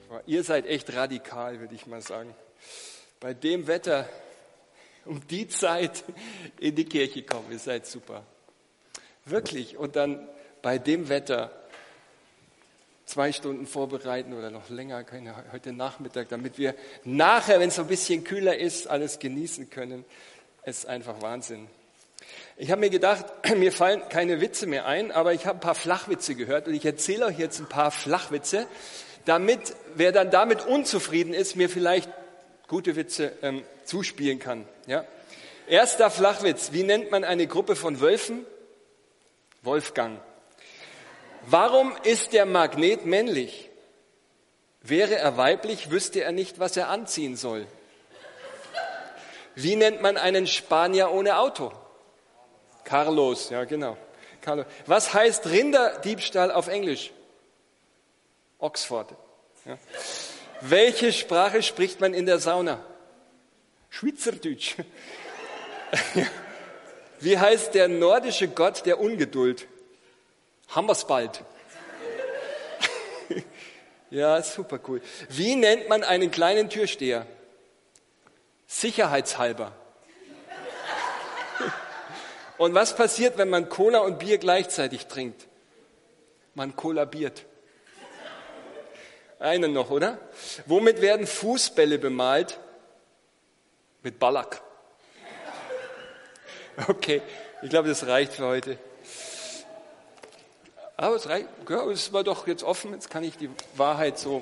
Ihr seid echt radikal, würde ich mal sagen. Bei dem Wetter, um die Zeit in die Kirche kommen, ihr seid super. Wirklich. Und dann bei dem Wetter 2 Stunden vorbereiten oder noch länger, heute Nachmittag, damit wir nachher, wenn es so ein bisschen kühler ist, alles genießen können. Es ist einfach Wahnsinn. Ich habe mir gedacht, mir fallen keine Witze mehr ein, aber ich habe ein paar Flachwitze gehört und ich erzähle euch jetzt ein paar Flachwitze, damit, wer dann damit unzufrieden ist, mir vielleicht gute Witze zuspielen kann. Ja? Erster Flachwitz. Wie nennt man eine Gruppe von Wölfen? Wolfgang. Warum ist der Magnet männlich? Wäre er weiblich, wüsste er nicht, was er anziehen soll. Wie nennt man einen Spanier ohne Auto? Carlos, ja genau. Carlos. Was heißt Rinderdiebstahl auf Englisch? Oxford. Ja. Welche Sprache spricht man in der Sauna? Schweizerdeutsch. Wie heißt der nordische Gott der Ungeduld? Hammersbald. Ja, super cool. Wie nennt man einen kleinen Türsteher? Sicherheitshalber. Und was passiert, wenn man Cola und Bier gleichzeitig trinkt? Man kollabiert. Einen noch, oder? Womit werden Fußbälle bemalt? Mit Ballack. Okay, ich glaube, das reicht für heute. Aber es reicht, ja, es war doch jetzt offen, jetzt kann ich die Wahrheit so.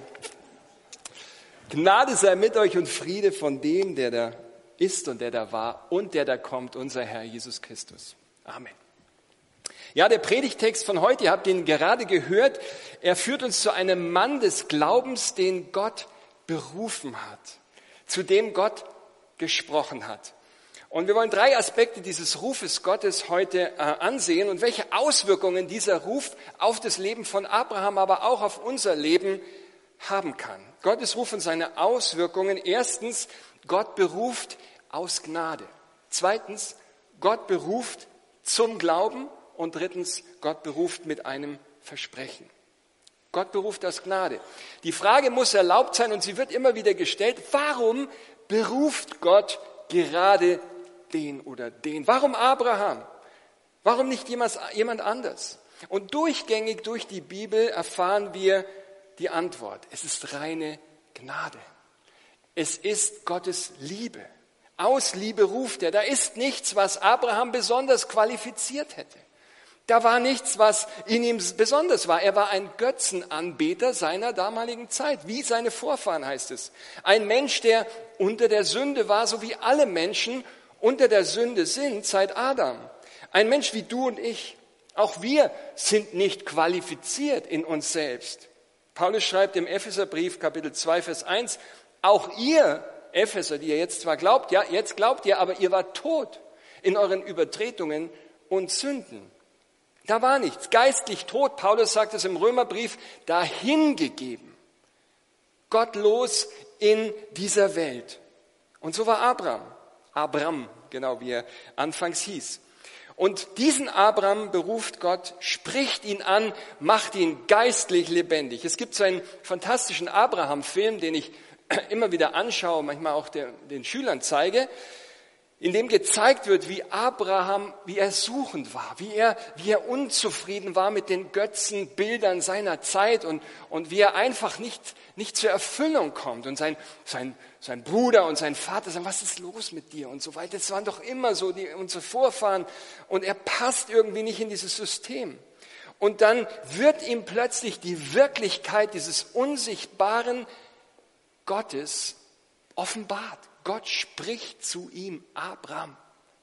Gnade sei mit euch und Friede von dem, der da ist und der da war und der da kommt, unser Herr Jesus Christus. Amen. Ja, der Predigtext von heute, ihr habt ihn gerade gehört, er führt uns zu einem Mann des Glaubens, den Gott berufen hat, zu dem Gott gesprochen hat. Und wir wollen 3 Aspekte dieses Rufes Gottes heute ansehen und welche Auswirkungen dieser Ruf auf das Leben von Abraham, aber auch auf unser Leben haben kann. Gottes Ruf und seine Auswirkungen. Erstens, Gott beruft aus Gnade. Zweitens, Gott beruft zum Glauben. Und drittens, Gott beruft mit einem Versprechen. Gott beruft aus Gnade. Die Frage muss erlaubt sein und sie wird immer wieder gestellt, warum beruft Gott gerade den oder den? Warum Abraham? Warum nicht jemand anders? Und durchgängig durch die Bibel erfahren wir die Antwort. Es ist reine Gnade. Es ist Gottes Liebe. Aus Liebe ruft er. Da ist nichts, was Abraham besonders qualifiziert hätte. Da war nichts, was in ihm besonders war. Er war ein Götzenanbeter seiner damaligen Zeit, wie seine Vorfahren heißt es. Ein Mensch, der unter der Sünde war, so wie alle Menschen unter der Sünde sind seit Adam. Ein Mensch wie du und ich. Auch wir sind nicht qualifiziert in uns selbst. Paulus schreibt im Epheserbrief, Kapitel 2, Vers 1, auch ihr Epheser, die ihr jetzt zwar glaubt, ja, jetzt glaubt ihr, aber ihr wart tot in euren Übertretungen und Sünden. Da war nichts. Geistlich tot, Paulus sagt es im Römerbrief, dahingegeben. Gottlos in dieser Welt. Und so war Abram, genau wie er anfangs hieß. Und diesen Abram beruft Gott, spricht ihn an, macht ihn geistlich lebendig. Es gibt so einen fantastischen Abraham-Film, den ich immer wieder anschaue, manchmal auch den Schülern zeige, in dem gezeigt wird, wie Abraham, wie er suchend war, wie er unzufrieden war mit den Götzenbildern seiner Zeit und wie er einfach nicht zur Erfüllung kommt. Und sein Bruder und sein Vater sagen, was ist los mit dir und so weiter. Das waren doch immer so unsere Vorfahren und er passt irgendwie nicht in dieses System. Und dann wird ihm plötzlich die Wirklichkeit dieses unsichtbaren Gottes offenbart. Gott spricht zu ihm, Abram.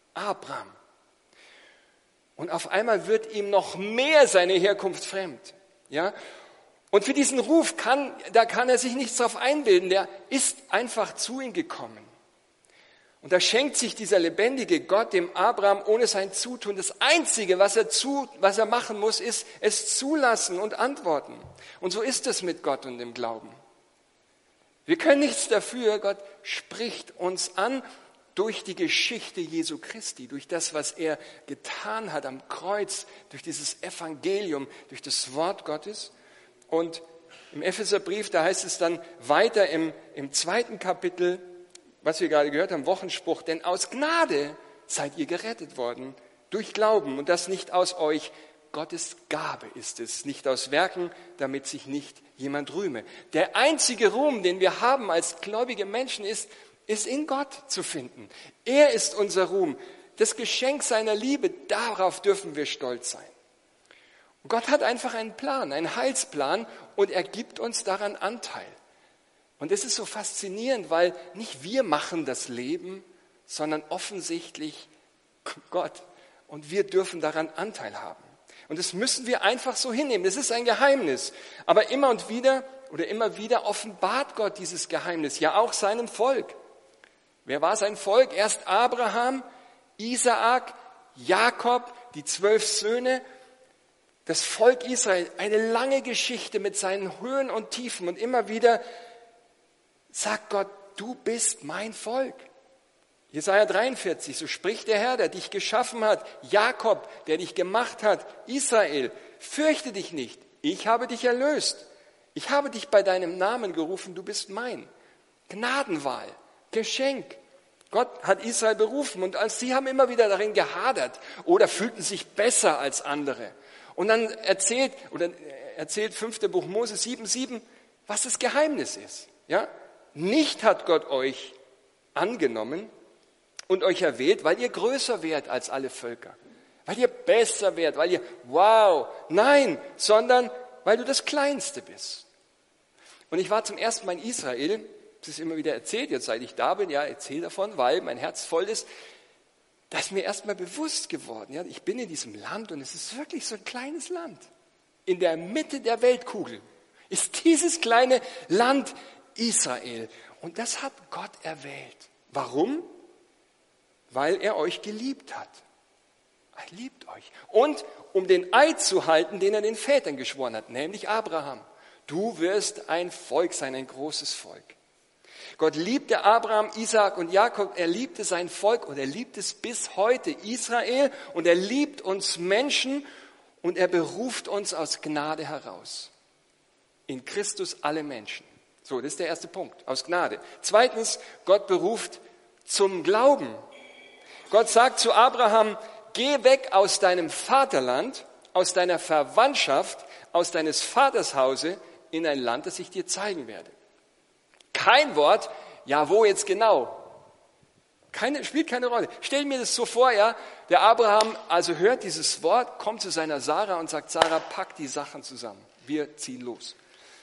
Und auf einmal wird ihm noch mehr seine Herkunft fremd. Ja? Und für diesen Ruf kann er sich nichts drauf einbilden. Der ist einfach zu ihm gekommen. Und da schenkt sich dieser lebendige Gott dem Abraham ohne sein Zutun. Das Einzige, was er machen muss, ist es zulassen und antworten. Und so ist es mit Gott und dem Glauben. Wir können nichts dafür, Gott spricht uns an durch die Geschichte Jesu Christi, durch das, was er getan hat am Kreuz, durch dieses Evangelium, durch das Wort Gottes und im Epheserbrief, da heißt es dann weiter im 2. Kapitel, was wir gerade gehört haben, Wochenspruch, denn aus Gnade seid ihr gerettet worden, durch Glauben und das nicht aus euch, Gottes Gabe ist es, nicht aus Werken, damit sich nicht jemand rühme. Der einzige Ruhm, den wir haben als gläubige Menschen, ist in Gott zu finden. Er ist unser Ruhm. Das Geschenk seiner Liebe, darauf dürfen wir stolz sein. Und Gott hat einfach einen Plan, einen Heilsplan und er gibt uns daran Anteil. Und es ist so faszinierend, weil nicht wir machen das Leben, sondern offensichtlich Gott. Und wir dürfen daran Anteil haben. Und das müssen wir einfach so hinnehmen. Das ist ein Geheimnis. Aber immer wieder offenbart Gott dieses Geheimnis, ja auch seinem Volk. Wer war sein Volk? Erst Abraham, Isaak, Jakob, die 12 Söhne. Das Volk Israel, eine lange Geschichte mit seinen Höhen und Tiefen. Und immer wieder sagt Gott, du bist mein Volk. Jesaja 43, so spricht der Herr, der dich geschaffen hat, Jakob, der dich gemacht hat, Israel, fürchte dich nicht, ich habe dich erlöst. Ich habe dich bei deinem Namen gerufen, du bist mein. Gnadenwahl, Geschenk. Gott hat Israel berufen und sie haben immer wieder darin gehadert oder fühlten sich besser als andere. Und dann erzählt 5. Buch Mose 7,7, was das Geheimnis ist. Ja? Nicht hat Gott euch angenommen und euch erwählt, weil ihr größer wärt als alle Völker, weil ihr besser wärt, weil ihr, wow, nein, sondern weil du das Kleinste bist. Und ich war zum ersten Mal in Israel, das ist immer wieder erzählt, jetzt seit ich da bin, ja, erzähl davon, weil mein Herz voll ist, da ist mir erst mal bewusst geworden, ja, ich bin in diesem Land und es ist wirklich so ein kleines Land. In der Mitte der Weltkugel ist dieses kleine Land Israel. Und das hat Gott erwählt. Warum? Weil er euch geliebt hat. Er liebt euch. Und um den Eid zu halten, den er den Vätern geschworen hat, nämlich Abraham. Du wirst ein Volk sein, ein großes Volk. Gott liebte Abraham, Isaak und Jakob. Er liebte sein Volk und er liebt es bis heute, Israel. Und er liebt uns Menschen und er beruft uns aus Gnade heraus. In Christus alle Menschen. So, das ist der erste Punkt, aus Gnade. Zweitens, Gott beruft zum Glauben. Gott sagt zu Abraham, geh weg aus deinem Vaterland, aus deiner Verwandtschaft, aus deines Vaters Hause in ein Land, das ich dir zeigen werde. Kein Wort, ja, wo jetzt genau? Spielt keine Rolle. Stell mir das so vor, ja, der Abraham also hört dieses Wort, kommt zu seiner Sarah und sagt, Sarah, pack die Sachen zusammen, wir ziehen los.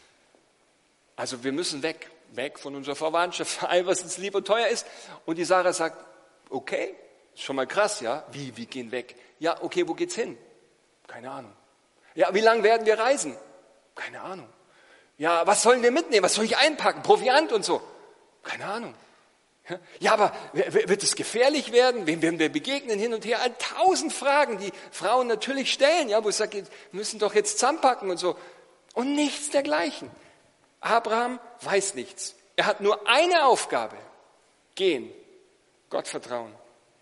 Also wir müssen weg von unserer Verwandtschaft, von allem, was uns lieb und teuer ist. Und die Sarah sagt, okay, ist schon mal krass, ja, wie gehen weg? Ja, okay, wo geht's hin? Keine Ahnung. Ja, wie lange werden wir reisen? Keine Ahnung. Ja, was sollen wir mitnehmen? Was soll ich einpacken? Proviant und so? Keine Ahnung. Ja, aber wird es gefährlich werden? Wem werden wir begegnen? Hin und her. 1000 Fragen, die Frauen natürlich stellen, ja, wo ich sage, wir müssen doch jetzt zusammenpacken und so. Und nichts dergleichen. Abraham weiß nichts. Er hat nur eine Aufgabe. Gehen. Gott vertrauen.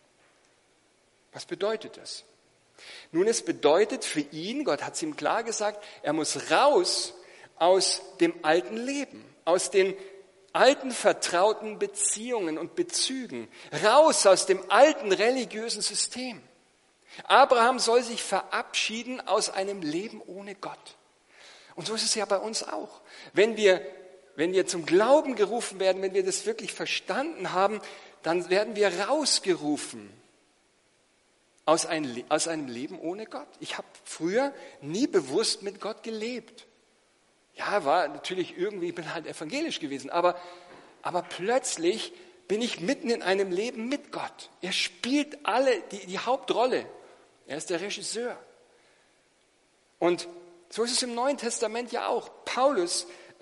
Was bedeutet das? Nun, es bedeutet für ihn, Gott hat es ihm klar gesagt, er muss raus aus dem alten Leben, aus den alten vertrauten Beziehungen und Bezügen, raus aus dem alten religiösen System. Abraham soll sich verabschieden aus einem Leben ohne Gott. Und so ist es ja bei uns auch. Wenn wir zum Glauben gerufen werden, wenn wir das wirklich verstanden haben, dann werden wir rausgerufen aus einem Leben ohne Gott. Ich habe früher nie bewusst mit Gott gelebt. Ja, war natürlich irgendwie, ich bin halt evangelisch gewesen, aber plötzlich bin ich mitten in einem Leben mit Gott. Er spielt die Hauptrolle. Er ist der Regisseur. Und so ist es im Neuen Testament ja auch. Paulus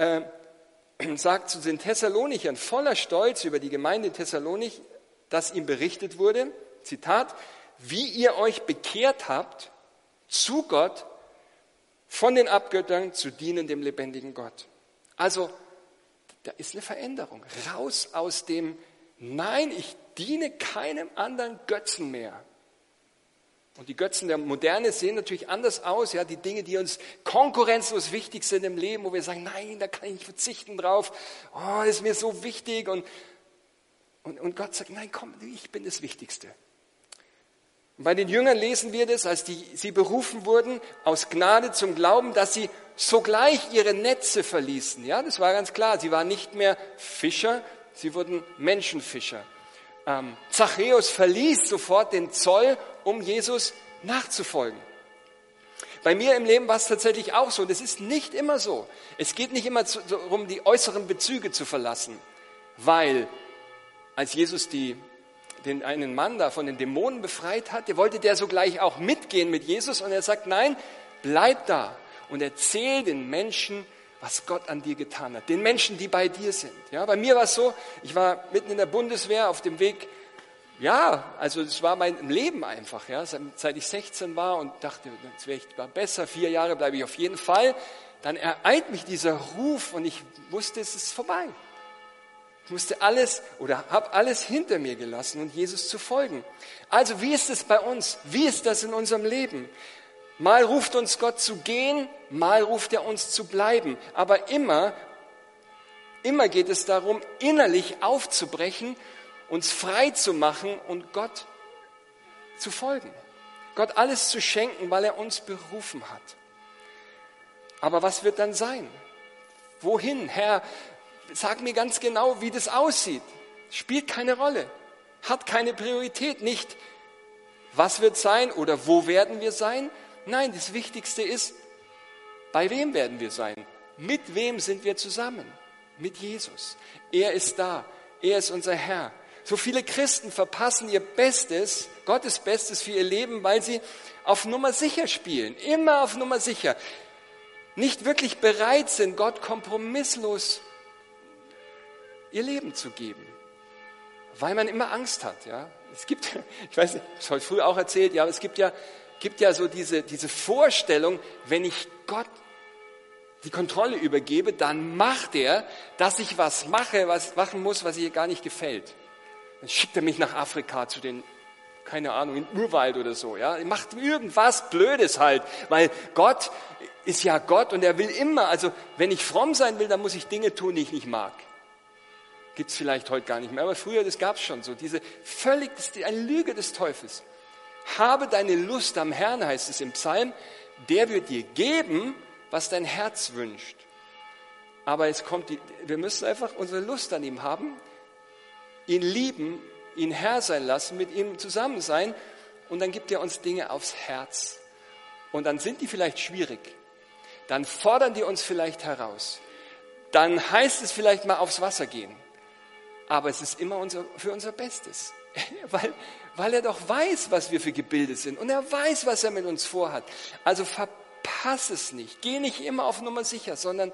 sagt zu den Thessalonichern voller Stolz über die Gemeinde in Thessalonich, dass ihm berichtet wurde, Zitat, wie ihr euch bekehrt habt zu Gott, von den Abgöttern zu dienen dem lebendigen Gott. Also, da ist eine Veränderung. Raus aus dem, nein, ich diene keinem anderen Götzen mehr. Und die Götzen der Moderne sehen natürlich anders aus. Ja, die Dinge, die uns konkurrenzlos wichtig sind im Leben, wo wir sagen, nein, da kann ich nicht verzichten drauf. Oh, das ist mir so wichtig. Und Gott sagt, nein, komm, ich bin das Wichtigste. Und bei den Jüngern lesen wir das, als sie berufen wurden, aus Gnade zum Glauben, dass sie sogleich ihre Netze verließen. Ja, das war ganz klar. Sie waren nicht mehr Fischer, sie wurden Menschenfischer. Zachäus verließ sofort den Zoll, um Jesus nachzufolgen. Bei mir im Leben war es tatsächlich auch so. Das ist nicht immer so. Es geht nicht immer darum, die äußeren Bezüge zu verlassen, weil als Jesus den einen Mann da von den Dämonen befreit hatte, wollte der sogleich auch mitgehen mit Jesus und er sagt, nein, bleib da und erzähl den Menschen, was Gott an dir getan hat, den Menschen, die bei dir sind. Ja, bei mir war es so, ich war mitten in der Bundeswehr auf dem Weg, ja, also es war mein Leben einfach, ja, seit ich 16 war und dachte, jetzt wäre ich besser, 4 Jahre bleibe ich auf jeden Fall. Dann ereilt mich dieser Ruf und ich wusste, es ist vorbei. Ich musste alles oder habe alles hinter mir gelassen und Jesus zu folgen. Also wie ist es bei uns? Wie ist das in unserem Leben? Mal ruft uns Gott zu gehen, mal ruft er uns zu bleiben. Aber immer geht es darum, innerlich aufzubrechen, uns frei zu machen und Gott zu folgen. Gott alles zu schenken, weil er uns berufen hat. Aber was wird dann sein? Wohin? Herr, sag mir ganz genau, wie das aussieht. Spielt keine Rolle. Hat keine Priorität. Nicht, was wird sein oder wo werden wir sein? Nein, das Wichtigste ist, bei wem werden wir sein? Mit wem sind wir zusammen? Mit Jesus. Er ist da. Er ist unser Herr. So viele Christen verpassen ihr Bestes, Gottes Bestes für ihr Leben, weil sie auf Nummer sicher spielen. Immer auf Nummer sicher. Nicht wirklich bereit sind, Gott kompromisslos ihr Leben zu geben. Weil man immer Angst hat. Ja? Es gibt, ich weiß nicht, ich habe es heute früh auch erzählt, ja, aber es gibt ja so diese Vorstellung, wenn ich Gott die Kontrolle übergebe, dann macht er, dass ich was machen muss, was ihr gar nicht gefällt. Dann schickt er mich nach Afrika zu den, keine Ahnung, in den Urwald oder so. Ja? Er macht irgendwas Blödes halt, weil Gott ist ja Gott und er will immer, also wenn ich fromm sein will, dann muss ich Dinge tun, die ich nicht mag. Gibt es vielleicht heute gar nicht mehr, aber früher, das gab es schon so. Das ist eine Lüge des Teufels. Habe deine Lust am Herrn, heißt es im Psalm, der wird dir geben, was dein Herz wünscht. Aber wir müssen einfach unsere Lust an ihm haben, ihn lieben, ihn Herr sein lassen, mit ihm zusammen sein und dann gibt er uns Dinge aufs Herz. Und dann sind die vielleicht schwierig. Dann fordern die uns vielleicht heraus. Dann heißt es vielleicht mal aufs Wasser gehen. Aber es ist immer für unser Bestes. Weil er doch weiß, was wir für Gebilde sind. Und er weiß, was er mit uns vorhat. Also verpass es nicht. Geh nicht immer auf Nummer sicher, sondern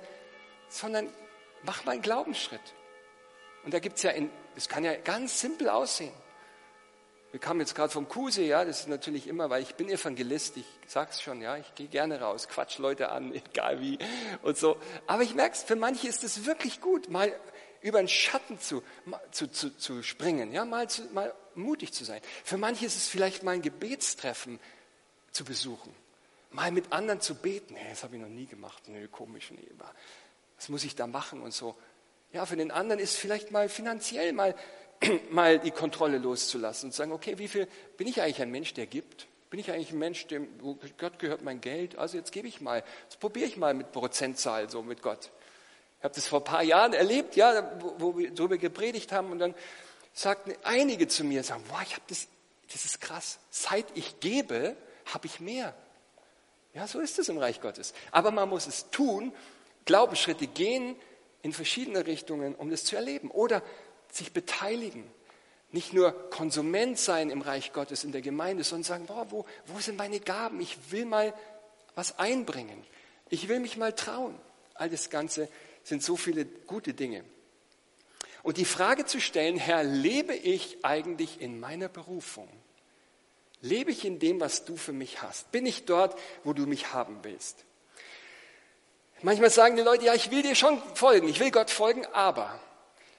mach mal einen Glaubensschritt. Und da gibt's ja, das kann ja ganz simpel aussehen. Wir kamen jetzt gerade vom Kusee, ja, das ist natürlich immer, weil ich bin Evangelist, ich sag's schon, ja, ich gehe gerne raus, quatsch Leute an, egal wie und so. Aber ich merke, für manche ist es wirklich gut, mal über einen Schatten zu springen, ja, mal mutig zu sein. Für manche ist es vielleicht mal ein Gebetstreffen zu besuchen, mal mit anderen zu beten. Hey, das habe ich noch nie gemacht, komisch, was muss ich da machen und so. Ja, für den anderen ist vielleicht mal finanziell mal die Kontrolle loszulassen und zu sagen, okay, bin ich eigentlich ein Mensch, der gibt? Bin ich eigentlich ein Mensch, wo Gott gehört mein Geld? Also jetzt jetzt probiere ich mal mit Prozentzahl so mit Gott. Ich habe das vor ein paar Jahren erlebt, ja, wo wir darüber gepredigt haben und dann sagten einige zu mir, sagen, boah, das ist krass. Seit ich gebe, habe ich mehr. Ja, so ist es im Reich Gottes. Aber man muss es tun, Glaubensschritte gehen in verschiedene Richtungen, um das zu erleben. Oder sich beteiligen. Nicht nur Konsument sein im Reich Gottes, in der Gemeinde, sondern sagen, boah, wo sind meine Gaben? Ich will mal was einbringen. Ich will mich mal trauen. All das Ganze sind so viele gute Dinge. Und die Frage zu stellen, Herr, lebe ich eigentlich in meiner Berufung? Lebe ich in dem, was du für mich hast? Bin ich dort, wo du mich haben willst? Manchmal sagen die Leute, ja, ich will dir schon folgen, ich will Gott folgen, aber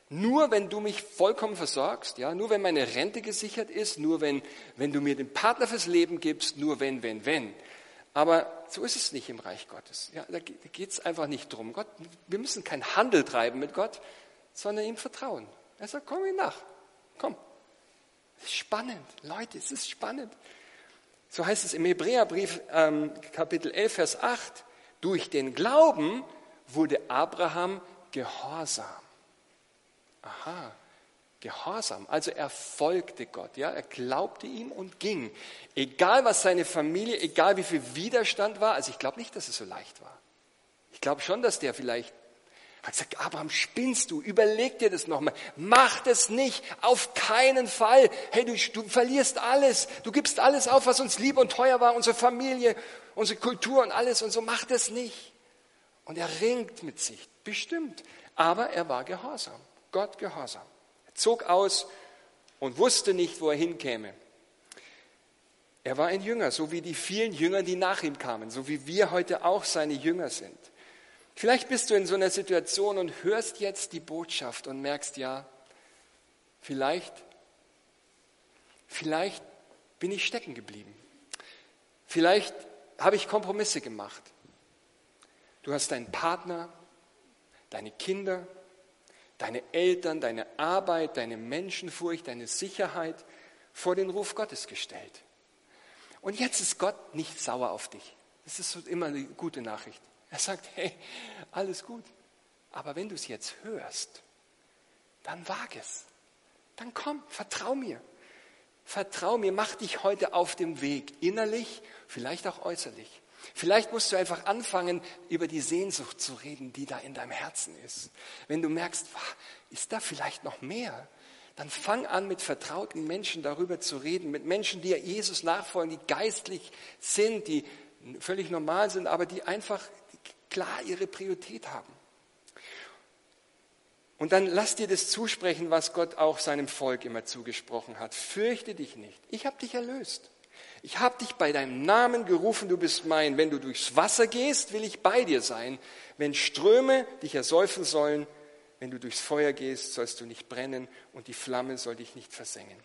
Nur wenn du mich vollkommen versorgst, ja, nur wenn meine Rente gesichert ist, nur wenn du mir den Partner fürs Leben gibst, nur wenn. Aber so ist es nicht im Reich Gottes. Ja, da geht es einfach nicht drum. Wir müssen keinen Handel treiben mit Gott, sondern ihm vertrauen. Er sagt, komm ihm nach, komm. Das ist spannend, Leute, es ist spannend. So heißt es im Hebräerbrief, Kapitel 11, Vers 8, durch den Glauben wurde Abraham gehorsam. Aha, gehorsam. Also er folgte Gott, ja, er glaubte ihm und ging. Egal was seine Familie, egal wie viel Widerstand war, also ich glaube nicht, dass es so leicht war. Ich glaube schon, dass der vielleicht hat gesagt, Abraham, spinnst du? Überleg dir das nochmal. Mach das nicht, auf keinen Fall. Hey, du verlierst alles. Du gibst alles auf, was uns lieb und teuer war, unsere Familie, unsere Kultur und alles und so. Mach das nicht. Und er ringt mit sich, bestimmt. Aber er war gehorsam, Gott gehorsam. Er zog aus und wusste nicht, wo er hinkäme. Er war ein Jünger, so wie die vielen Jünger, die nach ihm kamen, so wie wir heute auch seine Jünger sind. Vielleicht bist du in so einer Situation und hörst jetzt die Botschaft und merkst, ja, vielleicht bin ich stecken geblieben. Vielleicht habe ich Kompromisse gemacht. Du hast deinen Partner, deine Kinder, deine Eltern, deine Arbeit, deine Menschenfurcht, deine Sicherheit vor den Ruf Gottes gestellt. Und jetzt ist Gott nicht sauer auf dich. Das ist immer eine gute Nachricht. Er sagt, hey, alles gut. Aber wenn du es jetzt hörst, dann wag es. Dann komm, vertrau mir. Vertrau mir, mach dich heute auf dem Weg, innerlich, vielleicht auch äußerlich. Vielleicht musst du einfach anfangen, über die Sehnsucht zu reden, die da in deinem Herzen ist. Wenn du merkst, ist da vielleicht noch mehr? Dann fang an, mit vertrauten Menschen darüber zu reden, mit Menschen, die Jesus nachfolgen, die geistlich sind, die völlig normal sind, aber die einfach klar ihre Priorität haben. Und dann lass dir das zusprechen, was Gott auch seinem Volk immer zugesprochen hat. Fürchte dich nicht. Ich habe dich erlöst. Ich habe dich bei deinem Namen gerufen, du bist mein. Wenn du durchs Wasser gehst, will ich bei dir sein. Wenn Ströme dich ersäufen sollen, wenn du durchs Feuer gehst, sollst du nicht brennen und die Flamme soll dich nicht versengen.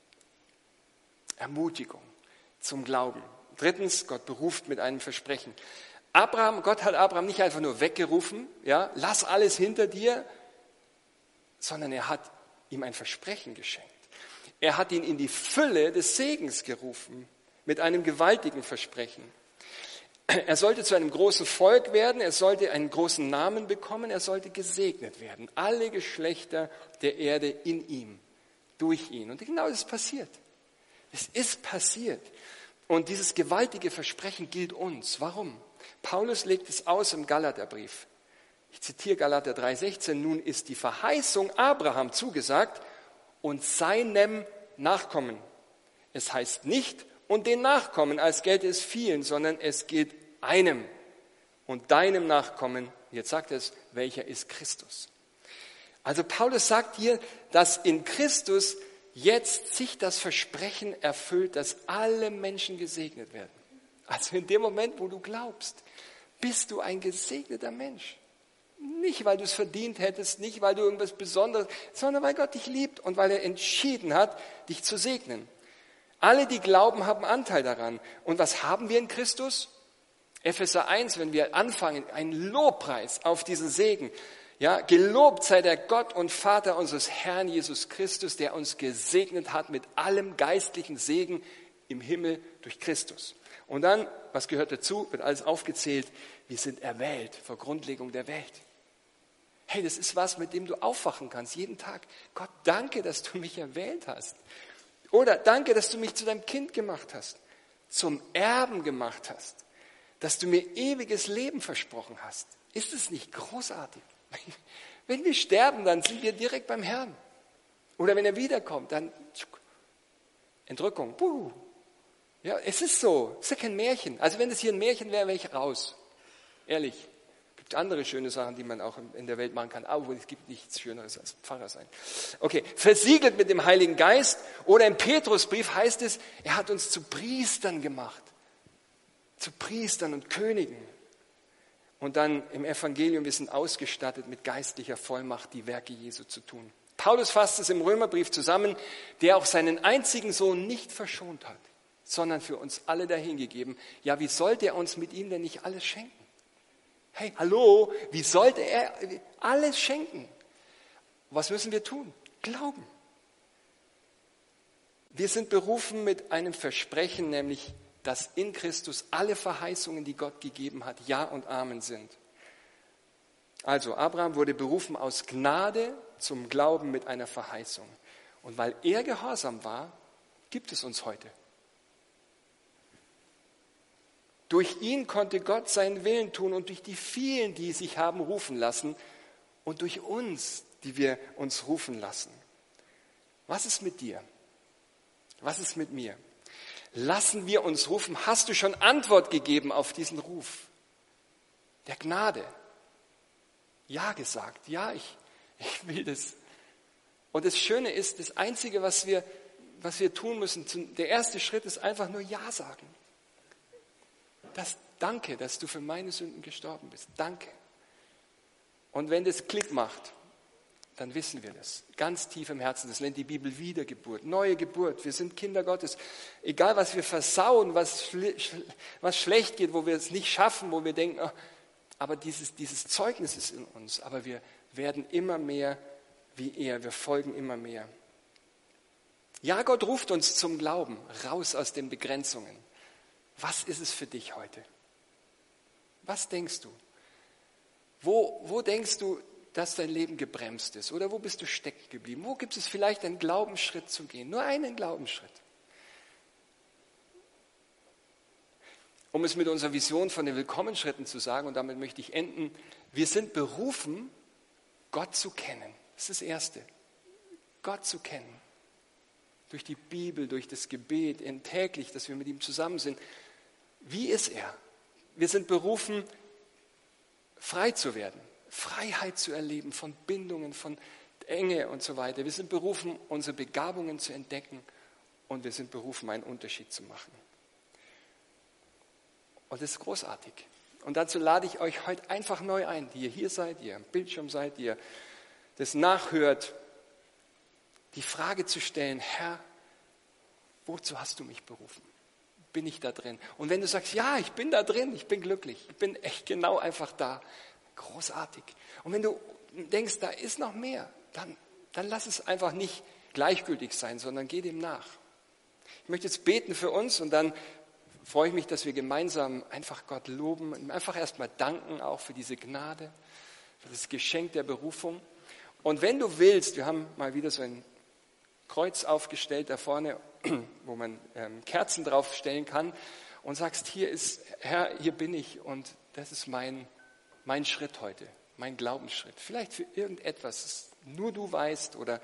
Ermutigung zum Glauben. Drittens, Gott beruft mit einem Versprechen. Gott hat Abraham nicht einfach nur weggerufen, ja, lass alles hinter dir, sondern er hat ihm ein Versprechen geschenkt. Er hat ihn in die Fülle des Segens gerufen, mit einem gewaltigen Versprechen. Er sollte zu einem großen Volk werden, er sollte einen großen Namen bekommen, er sollte gesegnet werden. Alle Geschlechter der Erde in ihm, durch ihn. Und genau das ist passiert. Es ist passiert. Und dieses gewaltige Versprechen gilt uns. Warum? Paulus legt es aus im Galaterbrief. Ich zitiere Galater 3,16. Nun ist die Verheißung Abraham zugesagt und seinem Nachkommen. Es heißt nicht und den Nachkommen, als gelte es vielen, sondern es gilt einem und deinem Nachkommen. Jetzt sagt es, welcher ist Christus. Also Paulus sagt hier, dass in Christus jetzt sich das Versprechen erfüllt, dass alle Menschen gesegnet werden. Also in dem Moment, wo du glaubst, bist du ein gesegneter Mensch. Nicht, weil du es verdient hättest, nicht, weil du irgendwas Besonderes, sondern weil Gott dich liebt und weil er entschieden hat, dich zu segnen. Alle, die glauben, haben Anteil daran. Und was haben wir in Christus? Epheser 1, wenn wir anfangen, ein Lobpreis auf diesen Segen. Ja, gelobt sei der Gott und Vater unseres Herrn Jesus Christus, der uns gesegnet hat mit allem geistlichen Segen im Himmel durch Christus. Und dann, was gehört dazu, wird alles aufgezählt, wir sind erwählt vor Grundlegung der Welt. Hey, das ist was, mit dem du aufwachen kannst, jeden Tag. Gott, danke, dass du mich erwählt hast. Oder danke, dass du mich zu deinem Kind gemacht hast, zum Erben gemacht hast, dass du mir ewiges Leben versprochen hast. Ist es nicht großartig? Wenn wir sterben, dann sind wir direkt beim Herrn. Oder wenn er wiederkommt, dann Entrückung. Ja, es ist so. Es ist ja kein Märchen. Also wenn das hier ein Märchen wäre, wäre ich raus. Ehrlich. Es gibt andere schöne Sachen, die man auch in der Welt machen kann. Aber es gibt nichts Schöneres als Pfarrer sein. Okay, versiegelt mit dem Heiligen Geist. Oder im Petrusbrief heißt es, er hat uns zu Priestern gemacht. Zu Priestern und Königen. Und dann im Evangelium, wir sind ausgestattet mit geistlicher Vollmacht, die Werke Jesu zu tun. Paulus fasst es im Römerbrief zusammen, der auch seinen einzigen Sohn nicht verschont hat, sondern für uns alle dahingegeben. Ja, wie sollte er uns mit ihm denn nicht alles schenken? Hey, hallo, wie sollte er alles schenken? Was müssen wir tun? Glauben. Wir sind berufen mit einem Versprechen, nämlich, dass in Christus alle Verheißungen, die Gott gegeben hat, Ja und Amen sind. Also, Abraham wurde berufen aus Gnade zum Glauben mit einer Verheißung. Und weil er gehorsam war, gibt es uns heute. Durch ihn konnte Gott seinen Willen tun und durch die vielen, die sich haben rufen lassen und durch uns, die wir uns rufen lassen. Was ist mit dir? Was ist mit mir? Lassen wir uns rufen? Hast du schon Antwort gegeben auf diesen Ruf der Gnade? Ja gesagt. Ja, ich will das. Und das Schöne ist, das Einzige, was wir tun müssen, der erste Schritt ist einfach nur Ja sagen. Danke, dass du für meine Sünden gestorben bist. Danke. Und wenn das Klick macht, dann wissen wir das. Ganz tief im Herzen. Das nennt die Bibel Wiedergeburt, neue Geburt. Wir sind Kinder Gottes. Egal, was wir versauen, was schlecht geht, wo wir es nicht schaffen, wo wir denken, oh, aber dieses Zeugnis ist in uns. Aber wir werden immer mehr wie er. Wir folgen immer mehr. Ja, Gott ruft uns zum Glauben, raus aus den Begrenzungen. Was ist es für dich heute? Was denkst du? Wo denkst du, dass dein Leben gebremst ist? Oder wo bist du stecken geblieben? Wo gibt es vielleicht einen Glaubensschritt zu gehen? Nur einen Glaubensschritt. Um es mit unserer Vision von den Willkommensschritten zu sagen, und damit möchte ich enden, wir sind berufen, Gott zu kennen. Das ist das Erste. Gott zu kennen. Durch die Bibel, durch das Gebet, täglich, dass wir mit ihm zusammen sind. Wie ist er? Wir sind berufen, frei zu werden, Freiheit zu erleben von Bindungen, von Enge und so weiter. Wir sind berufen, unsere Begabungen zu entdecken und wir sind berufen, einen Unterschied zu machen. Und das ist großartig. Und dazu lade ich euch heute einfach neu ein, die ihr hier seid, die ihr am Bildschirm seid, die ihr das nachhört, die Frage zu stellen, Herr, wozu hast du mich berufen? Bin ich da drin? Und wenn du sagst, ja, ich bin da drin, ich bin glücklich, ich bin echt genau einfach da, großartig. Und wenn du denkst, da ist noch mehr, dann lass es einfach nicht gleichgültig sein, sondern geh dem nach. Ich möchte jetzt beten für uns und dann freue ich mich, dass wir gemeinsam einfach Gott loben und einfach erstmal danken auch für diese Gnade, für das Geschenk der Berufung. Und wenn du willst, wir haben mal wieder so ein Kreuz aufgestellt da vorne, wo man Kerzen draufstellen kann und sagst, hier ist, Herr, hier bin ich und das ist mein Schritt heute, mein Glaubensschritt. Vielleicht für irgendetwas, das nur du weißt oder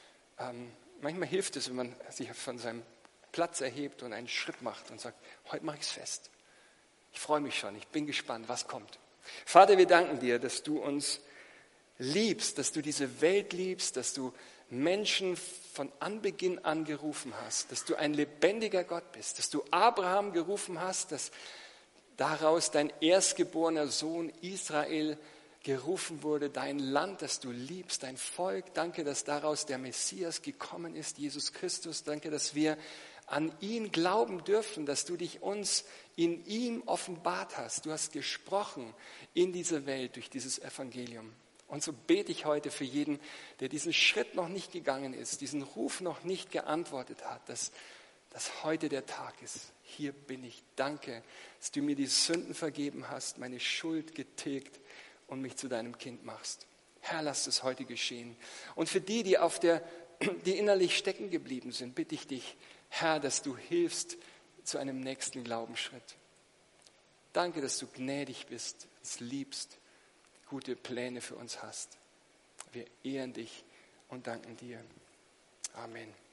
manchmal hilft es, wenn man sich von seinem Platz erhebt und einen Schritt macht und sagt, heute mache ich es fest. Ich freue mich schon, ich bin gespannt, was kommt. Vater, wir danken dir, dass du uns liebst, dass du diese Welt liebst, dass du Menschen von Anbeginn an gerufen hast, dass du ein lebendiger Gott bist, dass du Abraham gerufen hast, dass daraus dein erstgeborener Sohn Israel gerufen wurde, dein Land, das du liebst, dein Volk. Danke, dass daraus der Messias gekommen ist, Jesus Christus. Danke, dass wir an ihn glauben dürfen, dass du dich uns in ihm offenbart hast. Du hast gesprochen in diese Welt durch dieses Evangelium. Und so bete ich heute für jeden, der diesen Schritt noch nicht gegangen ist, diesen Ruf noch nicht geantwortet hat, dass heute der Tag ist. Hier bin ich. Danke, dass du mir die Sünden vergeben hast, meine Schuld getilgt und mich zu deinem Kind machst. Herr, lass es heute geschehen. Und für die, die innerlich stecken geblieben sind, bitte ich dich, Herr, dass du hilfst zu einem nächsten Glaubensschritt. Danke, dass du gnädig bist, uns liebst, gute Pläne für uns hast. Wir ehren dich und danken dir. Amen.